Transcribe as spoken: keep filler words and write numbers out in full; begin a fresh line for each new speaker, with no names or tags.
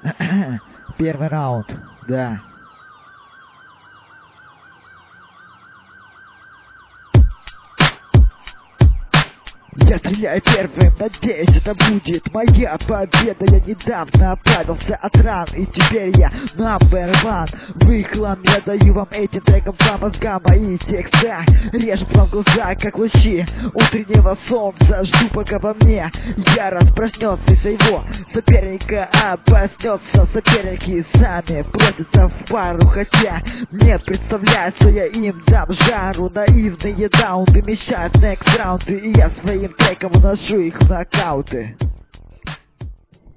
Первый раунд, да. Я стреляю первым, надеюсь, это будет моя победа. Я недавно оправился от ран, и теперь я number one. В рекламе я даю вам этим треком по мозгам мои текста. Режут вам глаза, как лучи утреннего солнца. Жду, пока во мне ярость проснется и своего соперника обоснется. Соперники сами просятся в пару, хотя мне представляется, я им дам жару. Наивные даунты мешают next раунды, и я своим треком уношу их в нокауты.